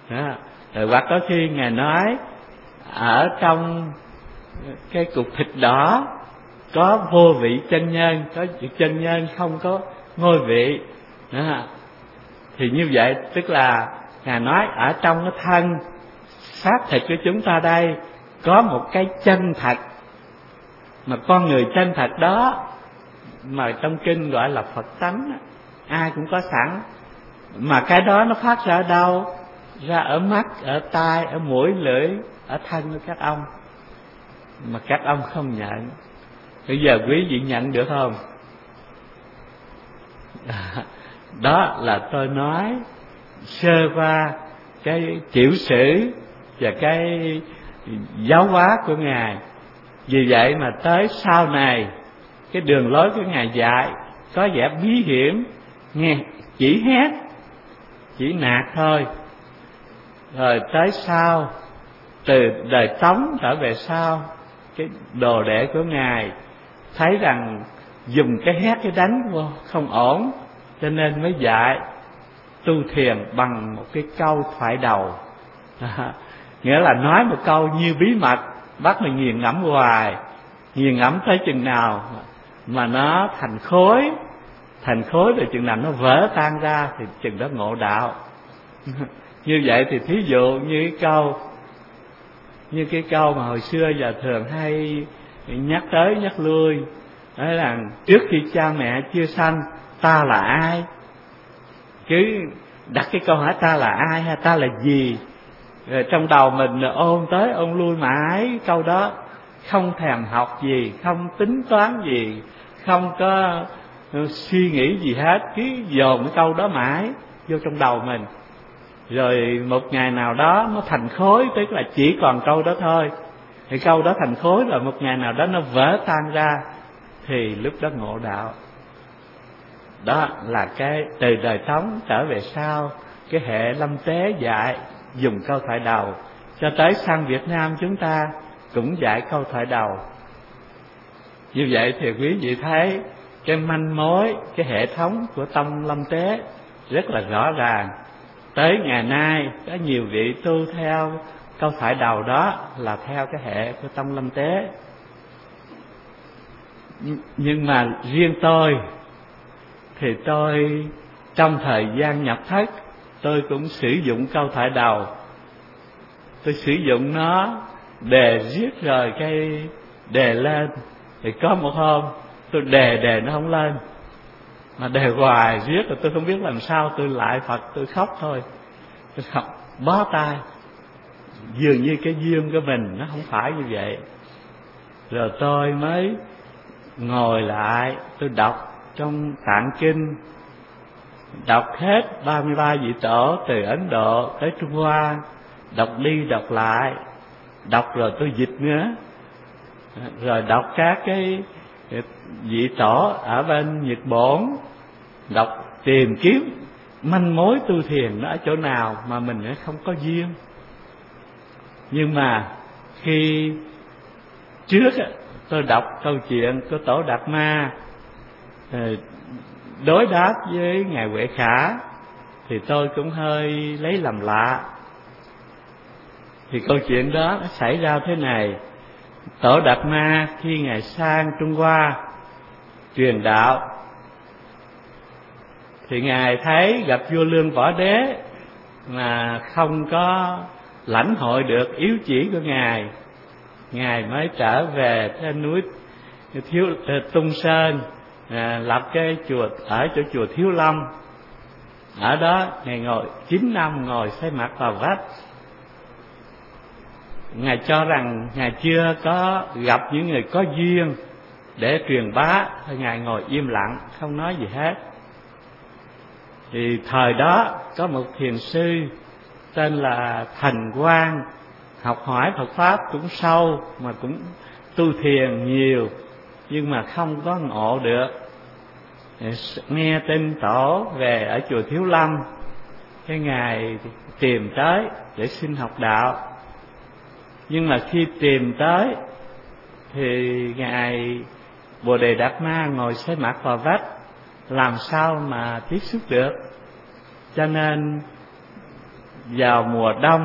đó. Rồi hoặc có khi Ngài nói ở trong cái cục thịt đỏ có vô vị chân nhân, có chân nhân không có ngôi vị đó. Thì như vậy tức là Ngài nói ở trong cái thân xác thịt của chúng ta đây có một cái chân thật, mà con người chân thật đó mà trong kinh gọi là Phật tánh, ai cũng có sẵn. Mà cái đó nó phát ra ở đâu? Ra ở mắt, ở tai, ở mũi, lưỡi, ở thân của các ông, mà các ông không nhận. Bây giờ quý vị nhận được không? Đó là tôi nói sơ qua cái chịu sử và cái giáo hóa của Ngài. Vì vậy mà tới sau này cái đường lối của Ngài dạy có vẻ bí hiểm, nghe chỉ hét, chỉ nạt thôi. Rồi tới sau, từ đời Tống trở về sau, cái đồ đệ của Ngài thấy rằng dùng cái hét cái đánh vô không ổn, cho nên mới dạy tu thiền bằng một cái câu thoại đầu. Nghĩa là nói một câu như bí mật, bắt mình nghiền ngẫm hoài, nghiền ngẫm tới chừng nào mà nó thành khối rồi chừng nào nó vỡ tan ra thì chừng đó ngộ đạo. Như vậy thì thí dụ như cái câu mà hồi xưa giờ thường hay nhắc tới nhắc lui, đó là trước khi cha mẹ chưa sanh ta là ai, cứ đặt cái câu hỏi ta là ai hay ta là gì, rồi trong đầu mình ôn tới ôn lui mãi câu đó, không thèm học gì, không tính toán gì, không có suy nghĩ gì hết, cứ dồn cái câu đó mãi vô trong đầu mình. Rồi một ngày nào đó nó thành khối, tức là chỉ còn câu đó thôi. Thì câu đó thành khối rồi một ngày nào đó nó vỡ tan ra, thì lúc đó ngộ đạo. Đó là cái từ đời Tống trở về sau, cái hệ Lâm Tế dạy dùng câu thoại đầu, cho tới sang Việt Nam chúng ta cũng dạy câu thoại đầu. Như vậy thì quý vị thấy cái manh mối, cái hệ thống của tông Lâm Tế rất là rõ ràng. Tới ngày nay có nhiều vị tu theo câu thoại đầu đó là theo cái hệ của tông Lâm Tế. Nhưng mà riêng tôi thì tôi trong thời gian nhập thất tôi cũng sử dụng câu thoại đầu. Tôi sử dụng nó đề riết rồi cái đề lên. Thì có một hôm tôi đề nó không lên, mà đề hoài riết rồi tôi không biết làm sao, tôi lại Phật tôi khóc thôi. Tôi khóc bó tay, dường như cái duyên của mình nó không phải như vậy. Rồi tôi mới ngồi lại, tôi đọc trong Tạng Kinh, đọc hết 33 vị tổ từ Ấn Độ tới Trung Hoa, đọc đi đọc lại, đọc rồi tôi dịch nữa, rồi đọc các cái vị tổ ở bên Nhật Bản, đọc tìm kiếm manh mối tu thiền nó ở chỗ nào mà mình không có duyên. Nhưng mà khi trước tôi đọc câu chuyện của Tổ Đạt Ma đối đáp với Ngài Huệ Khả, thì tôi cũng hơi lấy làm lạ. Thì câu chuyện đó nó xảy ra thế này: Tổ Đạt Ma khi Ngài sang Trung Hoa truyền đạo, thì Ngài thấy gặp vua Lương Võ Đế mà không có lãnh hội được yếu chỉ của Ngài mới trở về trên núi Tung Sơn, lập cái chùa ở chỗ chùa Thiếu Lâm. Ở đó Ngài ngồi 9 năm, ngồi xoay mặt vào vách. Ngài cho rằng Ngài chưa có gặp những người có duyên để truyền bá, thôi Ngài ngồi im lặng không nói gì hết. Thì thời đó có một thiền sư tên là Thành Quang, học hỏi Phật Pháp cũng sâu mà cũng tu thiền nhiều, nhưng mà không có ngộ được. Nghe tin tổ về ở chùa Thiếu Lâm, cái Ngài tìm tới để xin học đạo. Nhưng mà khi tìm tới thì Ngài Bồ Đề Đạt Ma ngồi xoay mặt vào vách, làm sao mà tiếp xúc được. Cho nên vào mùa đông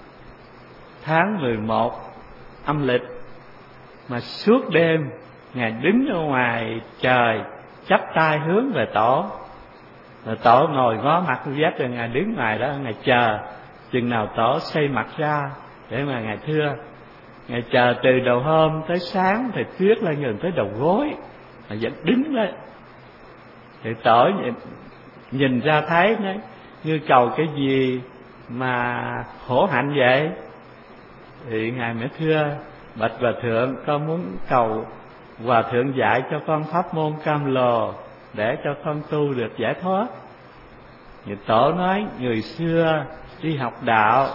tháng 11 âm lịch, mà suốt đêm Ngài đứng ở ngoài trời chắp tay hướng về Tổ. Rồi Tổ ngồi ngó mặt vách, rồi Ngài đứng ngoài đó, Ngài chờ chừng nào Tổ xây mặt ra để mà Ngài thưa. Ngài chờ từ đầu hôm tới sáng, thì tuyết lên gần tới đầu gối mà vẫn đứng lên. Thì Tổ nhìn ra thấy nó như cầu cái gì mà khổ hạnh vậy. Thì Ngài mới thưa: bạch Hòa Thượng, con muốn cầu Hòa Thượng dạy cho con pháp môn Cam Lồ để cho con tu được giải thoát. Thì Tổ nói: người xưa đi học đạo,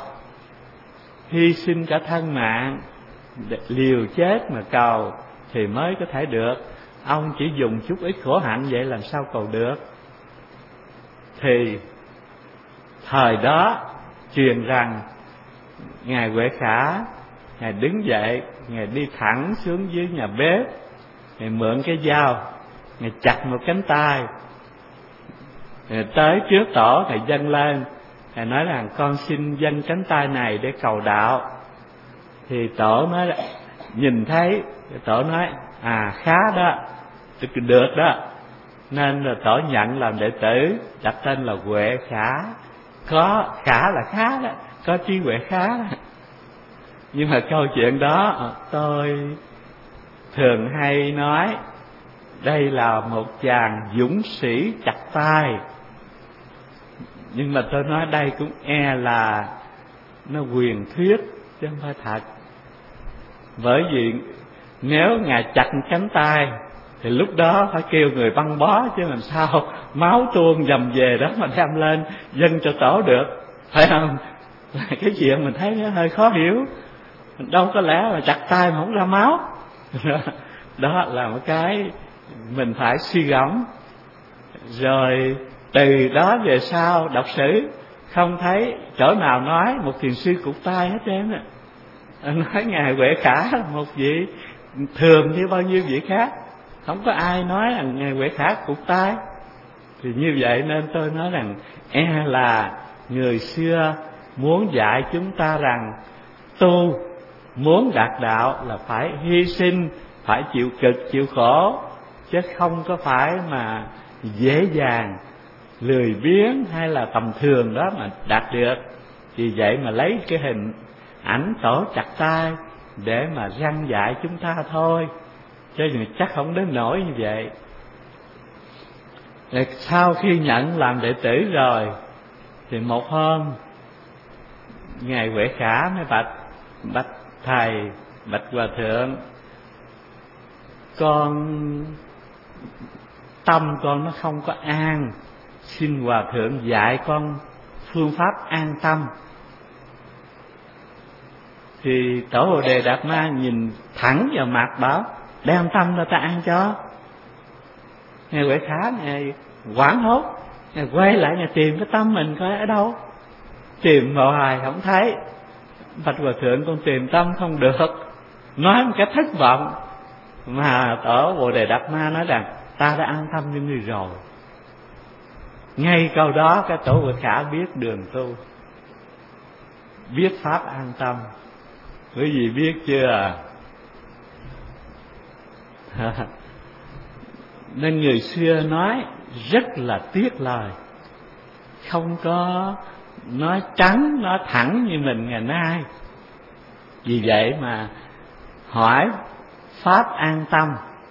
hy sinh cả thân mạng, liều chết mà cầu thì mới có thể được. Ông chỉ dùng chút ít khổ hạnh vậy làm sao cầu được? Thì thời đó truyền rằng Ngài Huệ Khả, Ngài đứng dậy, Ngài đi thẳng xuống dưới nhà bếp, Ngài mượn cái dao, Ngài chặt một cánh tay, Ngài tới trước Tổ, Ngài dâng lên, Ngài nói rằng: con xin dâng cánh tay này để cầu đạo. Thì Tổ nói là, nhìn thấy, Tổ nói: khá đó, được đó. Nên là Tổ nhận làm đệ tử, đặt tên là Huệ Khả. Có khả là khá đó, có trí huệ khá đó. Nhưng mà câu chuyện đó tôi thường hay nói, đây là một chàng dũng sĩ chặt tay. Nhưng mà tôi nói đây cũng là nó huyền thuyết chứ không phải thật. Bởi vì nếu Ngài chặt cánh tay thì lúc đó phải kêu người băng bó, chứ làm sao máu tuôn dầm về đó mà đem lên dâng cho Tổ được, phải không? Cái chuyện mình thấy nó hơi khó hiểu. Đâu có lẽ là chặt tay mà không ra máu. Đó là một cái mình phải suy gẫm. Rồi từ đó về sau đọc sử không thấy chỗ nào nói một thiền sư cụt tay hết trơn á. Nói Ngài Huệ Khả một vị thường như bao nhiêu vị khác, không có ai nói là Ngài Huệ Khả cụt tay. Thì như vậy nên tôi nói rằng là người xưa muốn dạy chúng ta rằng tu muốn đạt đạo là phải hy sinh, phải chịu cực chịu khổ, chứ không có phải mà dễ dàng lười biếng hay là tầm thường đó mà đạt được. Vì vậy mà lấy cái hình ảnh Tổ chặt tay để mà răn dạy chúng ta thôi, chứ chắc không đến nỗi như vậy. Rồi sau khi nhận làm đệ tử rồi thì một hôm Ngài Huệ Khả mới bạch thầy, bạch Hòa Thượng, tâm con nó không có an, xin Hòa Thượng dạy con phương pháp an tâm. Thì Tổ Bồ Đề Đạt Ma nhìn thẳng vào mặt bảo: đem tâm ra ta an cho. Ngài Huệ Khả Ngài hoảng hốt, Ngài quay lại Ngài tìm cái tâm mình coi ở đâu. Tìm hoài không thấy. Bạch Hòa Thượng, con tìm tâm không được. Nói một cái thất vọng. Mà Tổ Bồ Đề Đạt Ma nói rằng: ta đã an tâm như người rồi. Ngay câu đó cái Tổ Huệ Khả biết đường tu, biết pháp an tâm. Quý vị biết chưa? Nên người xưa nói rất là tiếc lời, không có nói trắng, nói thẳng như mình ngày nay. Vì vậy mà hỏi pháp an tâm,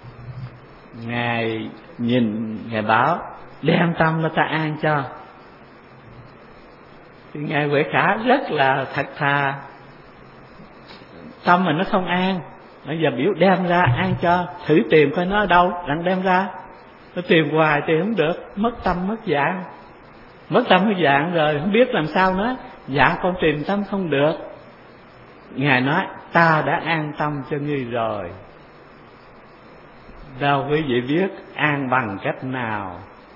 Ngài nhìn, Ngài bảo: đem tâm ra ta an cho. Thì Ngài Huệ Khả rất là thật thà, tâm mình nó không an, bây giờ biểu đem ra an cho, thử tìm coi nó ở đâu, đặng đem ra. Nó tìm hoài tìm không được, mất tâm mất dạng. Mất tâm mất dạng rồi không biết làm sao nữa. Dạ con tìm tâm không được. Ngài nói: ta đã an tâm cho ngươi rồi. Đâu quý vị biết an bằng cách nào?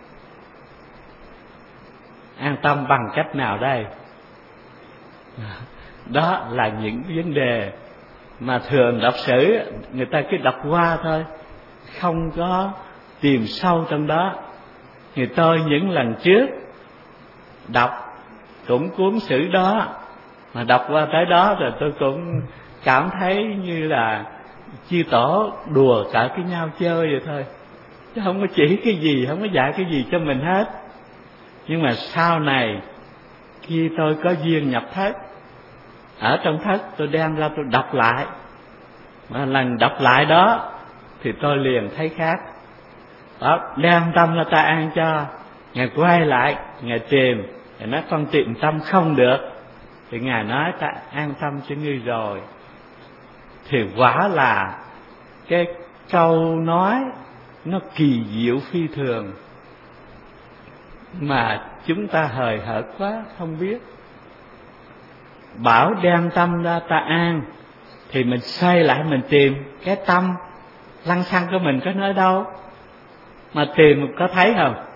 An tâm bằng cách nào đây? Đó là những vấn đề mà thường đọc sử người ta cứ đọc qua thôi, không có tìm sâu trong đó. Thì tôi những lần trước đọc cũng cuốn sử đó, mà đọc qua tới đó rồi tôi cũng cảm thấy như là chư tổ đùa cợt với nhau chơi vậy thôi, chứ không có chỉ cái gì, không có dạy cái gì cho mình hết. Nhưng mà sau này khi tôi có duyên nhập thất, ở trong thất tôi đem ra tôi đọc lại, mà lần đọc lại đó thì tôi liền thấy khác. Đó, đem tâm ra ta an cho, Ngài quay lại Ngài tìm, Ngài nói con tìm tâm không được, thì Ngài nói ta an tâm cho ngươi rồi. Thì quả là cái câu nói nó kỳ diệu phi thường, mà chúng ta hời hợt quá không biết. Bảo đem tâm ra ta an, thì mình xoay lại mình tìm cái tâm lăng xăng của mình có nơi đâu, mà tìm có thấy không?